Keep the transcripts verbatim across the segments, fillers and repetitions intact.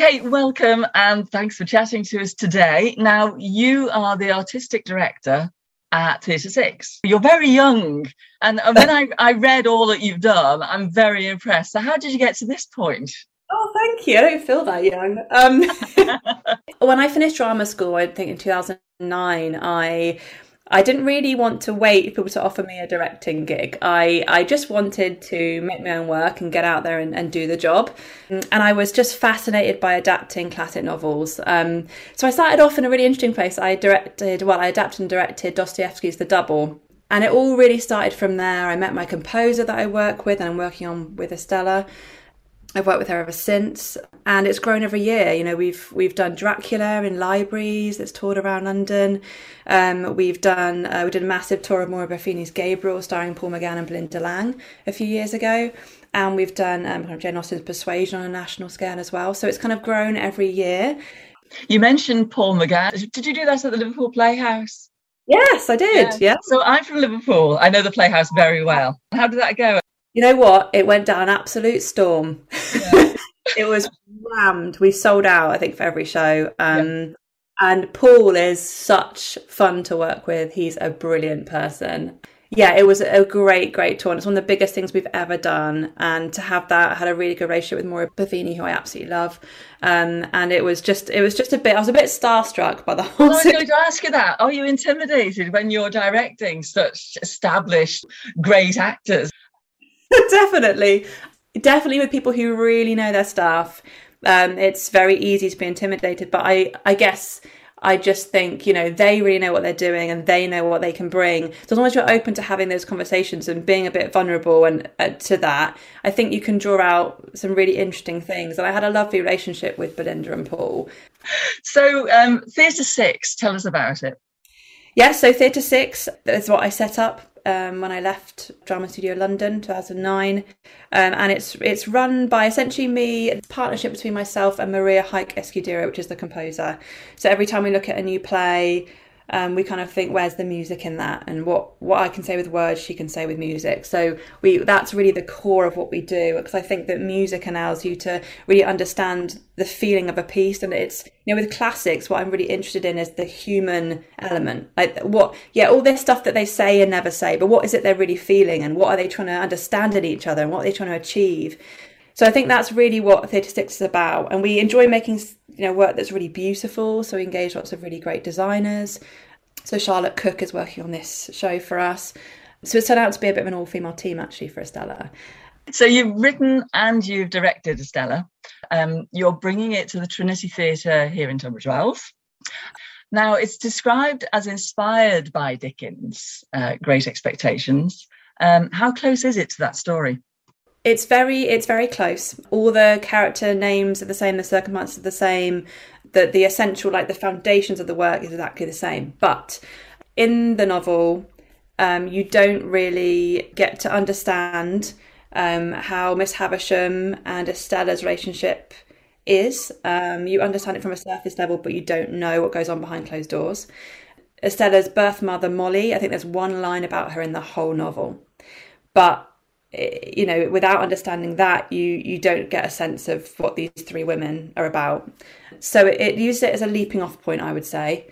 Kate, welcome and thanks for chatting to us today. Now, you are the artistic director at Theatre Six. You're very young, and when I, I read all that you've done, I'm very impressed. So how did you get to this point? Oh, thank you. I don't feel that young. Um, when I finished drama school, I think in two thousand nine, I I didn't really want to wait for people to offer me a directing gig. I, I just wanted to make my own work and get out there and, and do the job. And I was just fascinated by adapting classic novels. Um, so I started off in a really interesting place. I directed, well, I adapted and directed Dostoevsky's The Double. And it all really started from there. I met my composer that I work with, and I'm working on with Estella. I've worked with her ever since, and it's grown every year. You know, we've we've done Dracula in libraries. It's toured around London. Um, we've done uh, we did a massive tour of Maura Buffini's Gabriel, starring Paul McGann and Belinda Lang a few years ago, and we've done um, kind of Jane Austen's Persuasion on a national scale as well. So it's kind of grown every year. You mentioned Paul McGann. Did you do that at the Liverpool Playhouse? Yes, I did. Yeah. yeah. So I'm from Liverpool. I know the Playhouse very well. How did that go? You know what? It went down absolute storm. Yeah. It was rammed. We sold out, I think, for every show. Um, yeah. And Paul is such fun to work with. He's a brilliant person. Yeah, it was a great, great tour. And it's one of the biggest things we've ever done. And to have that, I had a really good relationship with Maura Buffini, who I absolutely love. Um, and it was just, it was just a bit, I was a bit starstruck by the whole well, I'm going to ask you that. Are you intimidated when you're directing such established, great actors? Definitely. Definitely with people who really know their stuff. Um, it's very easy to be intimidated, but I, I guess I just think, you know, they really know what they're doing and they know what they can bring. So as long as you're open to having those conversations and being a bit vulnerable and uh, to that, I think you can draw out some really interesting things. And I had a lovely relationship with Belinda and Paul. So um, Theatre Six, tell us about it. Yeah, so Theatre Six is what I set up Um, when I left Drama Studio London, two thousand nine, um, and it's it's run by essentially me, a partnership between myself and Maria Haik Escudero, which is the composer. So every time we look at a new play, um, we kind of think, where's the music in that? And what, what I can say with words, she can say with music. So we that's really the core of what we do, because I think that music allows you to really understand the feeling of a piece. And it's, you know, with classics, what I'm really interested in is the human element. Like what, yeah, all this stuff that they say and never say, but what is it they're really feeling, and what are they trying to understand in each other, and what are they trying to achieve? So I think that's really what Theatre Six is about. And we enjoy making, you know, work that's really beautiful. So we engage lots of really great designers. So Charlotte Cook is working on this show for us. So it's turned out to be a bit of an all-female team, actually, for Estella. So you've written and you've directed Estella. Um, you're bringing it to the Trinity Theatre here in Tunbridge Wells. Now, it's described as inspired by Dickens' uh, Great Expectations. Um, how close is it to that story? It's very, it's very close. All the character names are the same, the circumstances are the same, the, the essential, like the foundations of the work is exactly the same. But in the novel, um, you don't really get to understand um, how Miss Havisham and Estella's relationship is. Um, you understand it from a surface level, but you don't know what goes on behind closed doors. Estella's birth mother, Molly, I think there's one line about her in the whole novel. But you know, without understanding that, you you don't get a sense of what these three women are about. So it, it used it as a leaping off point, I would say.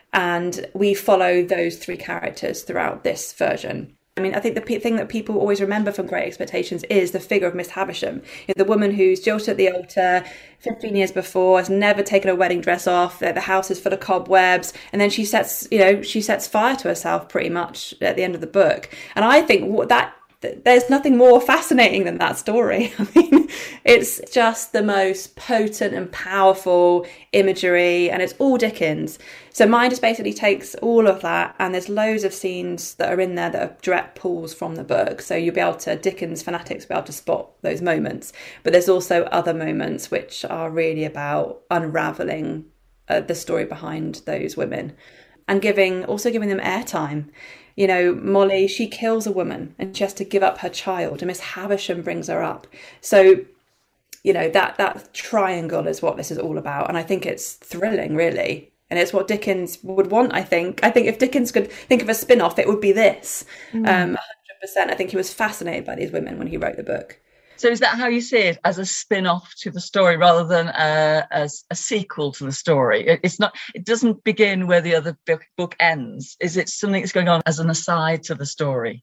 And we follow those three characters throughout this version. I mean, I think the pe- thing that people always remember from Great Expectations is the figure of Miss Havisham, you know, the woman who's jilted at the altar fifteen years before, has never taken her wedding dress off, the house is full of cobwebs, and then she sets, you know, she sets fire to herself pretty much at the end of the book. And I think what that there's nothing more fascinating than that story. I mean, it's just the most potent and powerful imagery, and it's all Dickens. So mine just basically takes all of that, and there's loads of scenes that are in there that are direct pulls from the book. So you'll be able to, Dickens fanatics will be able to spot those moments. But there's also other moments which are really about unravelling uh, the story behind those women, and giving also giving them airtime. You know, Molly, she kills a woman and she has to give up her child, and Miss Havisham brings her up. So, you know, that that triangle is what this is all about. And I think it's thrilling, really. And it's what Dickens would want, I think. I think if Dickens could think of a spin-off, it would be this. Mm. Um, one hundred percent. I think he was fascinated by these women when he wrote the book. So is that how you see it, as a spin-off to the story rather than a, a, a sequel to the story? It, it's not. It doesn't begin where the other book, book ends. Is it something that's going on as an aside to the story?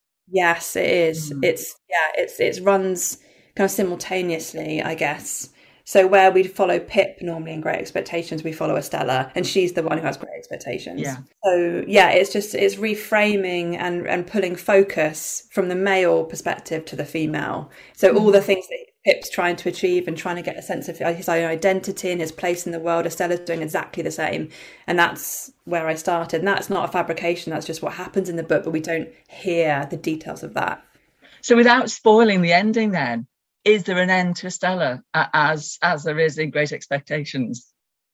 Yes, it is. Mm. It's yeah, it's it runs kind of simultaneously, I guess. So where we'd follow Pip normally in Great Expectations, we follow Estella, and she's the one who has great expectations. Yeah. So yeah, it's just it's reframing and and pulling focus from the male perspective to the female. So all the things that Pip's trying to achieve and trying to get a sense of his own identity and his place in the world, Estella's doing exactly the same. And that's where I started. And that's not a fabrication, that's just what happens in the book, but we don't hear the details of that. So without spoiling the ending then, is there an end to Estella as as there is in Great Expectations?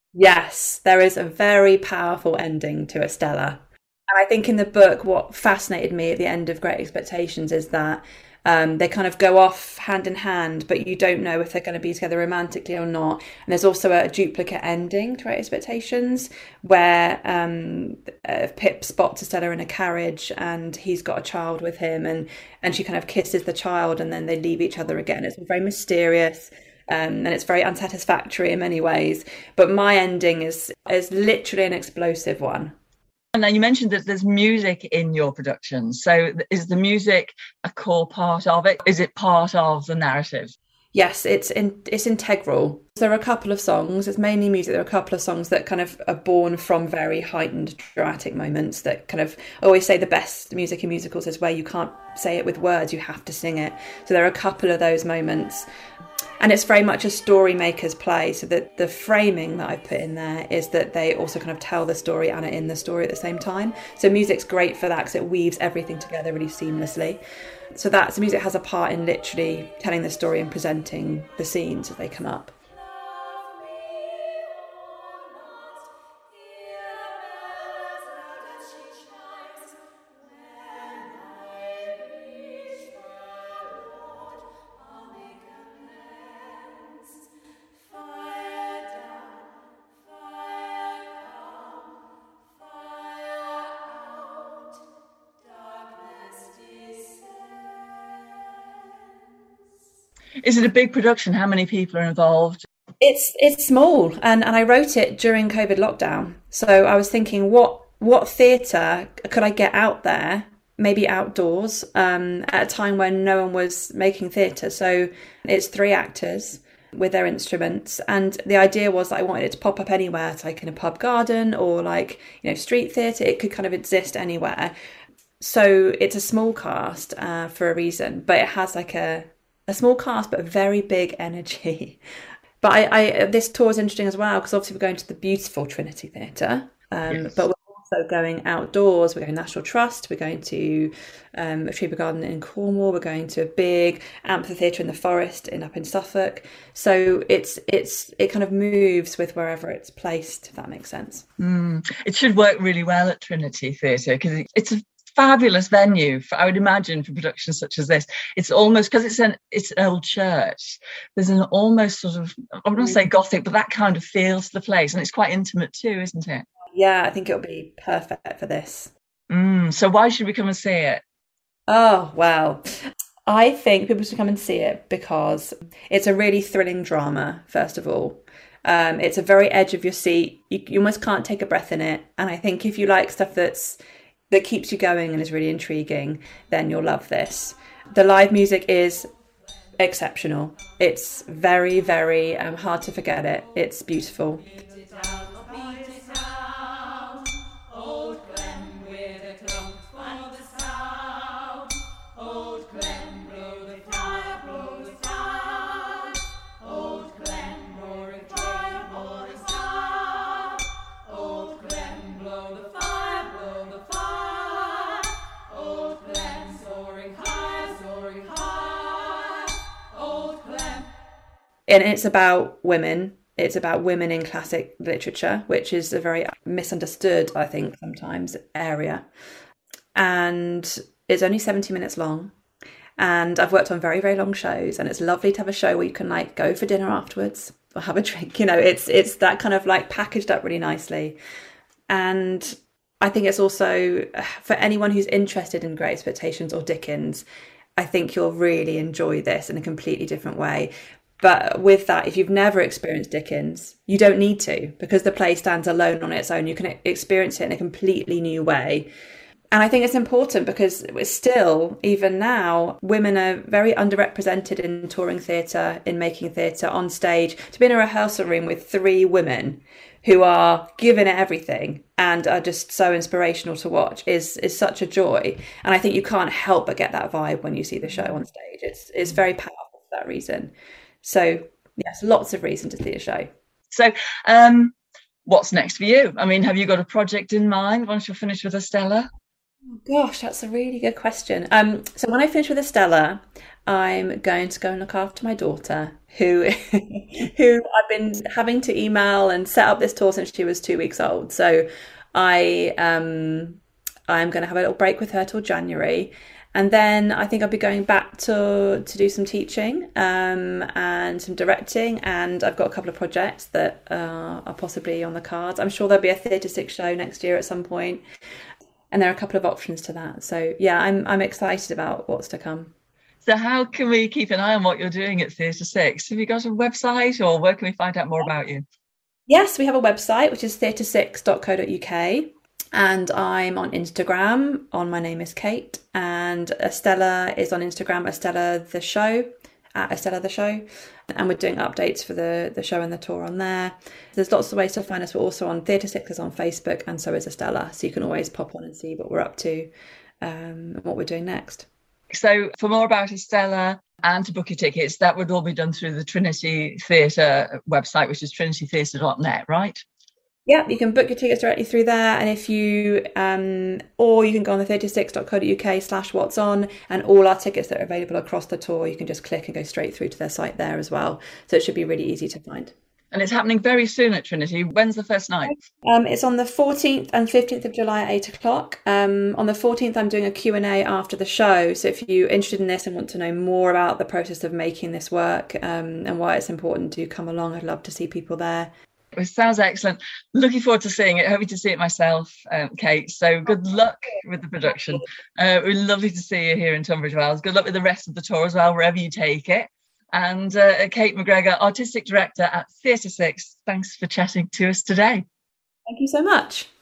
Yes, there is a very powerful ending to Estella. And I think in the book, what fascinated me at the end of Great Expectations is that um, they kind of go off hand in hand, but you don't know if they're going to be together romantically or not. And there's also a duplicate ending to Great Expectations where um, uh, Pip spots Estella in a carriage and he's got a child with him, and, and she kind of kisses the child and then they leave each other again. It's very mysterious. Um, and it's very unsatisfactory in many ways. But my ending is is literally an explosive one. And now you mentioned that there's music in your productions. So is the music a core part of it? Is it part of the narrative? Yes, it's in, it's integral. There are a couple of songs, it's mainly music, there are a couple of songs that kind of are born from very heightened dramatic moments that kind of, I always say the best music in musicals is where you can't say it with words, you have to sing it. So there are a couple of those moments. And it's very much a story maker's play, so that the framing that I've put in there is that they also kind of tell the story and are in the story at the same time. So music's great for that because it weaves everything together really seamlessly. So that's, music has a part in literally telling the story and presenting the scenes as they come up. Is it a big production? How many people are involved? It's it's small, and, and I wrote it during COVID lockdown. So I was thinking, what what theatre could I get out there, maybe outdoors, um, at a time when no one was making theatre. So it's three actors with their instruments, and the idea was that I wanted it to pop up anywhere, it's like in a pub garden or like, you know, street theatre. It could kind of exist anywhere. So it's a small cast uh, for a reason, but it has like a a small cast but very big energy. But I, I this tour is interesting as well because obviously we're going to the beautiful Trinity Theatre, um, yes. But we're also going outdoors. We're going to National Trust, we're going to um, Treby Garden in Cornwall, we're going to a big amphitheatre in the forest in up in Suffolk. So it's it's it kind of moves with wherever it's placed, if that makes sense. Mm. It should work really well at Trinity Theatre because it's a fabulous venue for, I would imagine, for productions such as this. It's almost, because it's an it's an old church, there's an almost sort of, I wouldn't say gothic, but that kind of feel to the place, and it's quite intimate too, isn't it? Yeah, I think it'll be perfect for this. Mm, so why should we come and see it? Oh, well, I think people should come and see it because it's a really thrilling drama, first of all. Um, it's a very edge of your seat. You, you almost can't take a breath in it. And I think if you like stuff that's that keeps you going and is really intriguing, then you'll love this. The live music is exceptional. It's very, very um, hard to forget it. It's beautiful. And it's about women. It's about women in classic literature, which is a very misunderstood, I think, sometimes area. And it's only seventy minutes long. And I've worked on very, very long shows, and it's lovely to have a show where you can like go for dinner afterwards or have a drink. You know, it's it's that kind of like packaged up really nicely. And I think it's also for anyone who's interested in Great Expectations or Dickens, I think you'll really enjoy this in a completely different way. But with that, if you've never experienced Dickens, you don't need to, because the play stands alone on its own. You can experience it in a completely new way. And I think it's important because still, even now, women are very underrepresented in touring theatre, in making theatre, on stage. To be in a rehearsal room with three women who are giving it everything and are just so inspirational to watch is is such a joy. And I think you can't help but get that vibe when you see the show on stage. It's it's very powerful for that reason. So yes, lots of reason to see a show. So um, what's next for you? I mean, have you got a project in mind once you're finished with Estella? Oh, gosh, that's a really good question. Um, so when I finish with Estella, I'm going to go and look after my daughter, who who I've been having to email and set up this tour since she was two weeks old. So I um, I'm going to have a little break with her till January. And then I think I'll be going back to to do some teaching um, and some directing. And I've got a couple of projects that uh, are possibly on the cards. I'm sure there'll be a Theatre Six show next year at some point. And there are a couple of options to that. So yeah, I'm I'm excited about what's to come. So how can we keep an eye on what you're doing at Theatre Six? Have you got a website, or where can we find out more about you? Yes, we have a website, which is theatre six dot co dot uk. And I'm on Instagram on My Name is Kate, and Estella is on Instagram, Estella the Show, at Estella the Show. And we're doing updates for the, the show and the tour on there. There's lots of ways to find us. We're also on Theatre Six is on Facebook, and so is Estella. So you can always pop on and see what we're up to um, and what we're doing next. So for more about Estella and to book your tickets, that would all be done through the Trinity Theatre website, which is trinity theatre dot net, right? Yeah, you can book your tickets directly through there, and if you, um, or you can go on the theatre six dot co dot uk slash what's on, and all our tickets that are available across the tour, you can just click and go straight through to their site there as well. So it should be really easy to find. And it's happening very soon at Trinity. When's the first night? Um, it's on the fourteenth and fifteenth of July at eight o'clock. Um, on the fourteenth, I'm doing a Q and A after the show. So if you're interested in this and want to know more about the process of making this work um, and why it's important, to come along. I'd love to see people there. It sounds excellent. Looking forward to seeing it. Hoping to see it myself, um, Kate. So good luck with the production. Uh, it was lovely to see you here in Tunbridge Wells. Good luck with the rest of the tour as well, wherever you take it. And uh, Kate McGregor, Artistic Director at Theatre Six, thanks for chatting to us today. Thank you so much.